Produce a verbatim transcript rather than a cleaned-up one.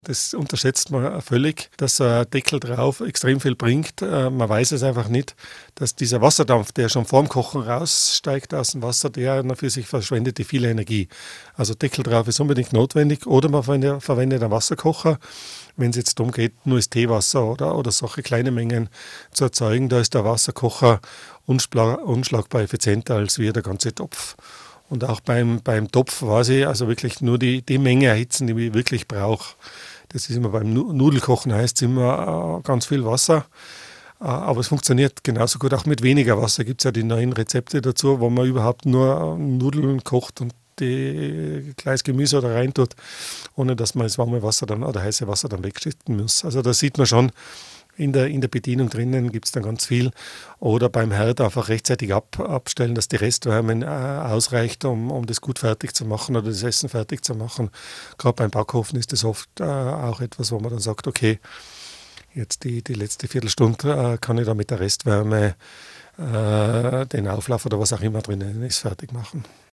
Das unterschätzt man völlig, dass so ein Deckel drauf extrem viel bringt. Äh, man weiß es einfach nicht, dass dieser Wasserdampf, der schon vorm Kochen raussteigt aus dem Wasser, der für sich verschwendet die viel Energie. Also Deckel drauf ist unbedingt notwendig. Oder man verwendet, verwendet einen Wasserkocher, wenn es jetzt darum geht, nur das Teewasser oder, oder solche kleine Mengen zu erzeugen. Da ist der Wasserkocher unschlag, unschlagbar effizienter als wie der ganze Topf. Und auch beim, beim Topf weiß ich, also wirklich nur die, die Menge erhitzen, die ich wirklich brauche. Das ist immer beim Nudelkochen, heißt es immer äh, ganz viel Wasser. Äh, aber es funktioniert genauso gut auch mit weniger Wasser. Gibt es ja die neuen Rezepte dazu, wo man überhaupt nur Nudeln kocht und die kleines Gemüse da rein tut, ohne dass man das warme Wasser dann oder heiße Wasser dann wegschütten muss. Also da sieht man schon, in der, in der Bedienung drinnen gibt es dann ganz viel. Oder beim Herd einfach rechtzeitig ab, abstellen, dass die Restwärme äh, ausreicht, um, um das gut fertig zu machen oder das Essen fertig zu machen. Gerade beim Backofen ist das oft äh, auch etwas, wo man dann sagt, okay, jetzt die, die letzte Viertelstunde äh, kann ich da mit der Restwärme äh, den Auflauf oder was auch immer drinnen ist fertig machen.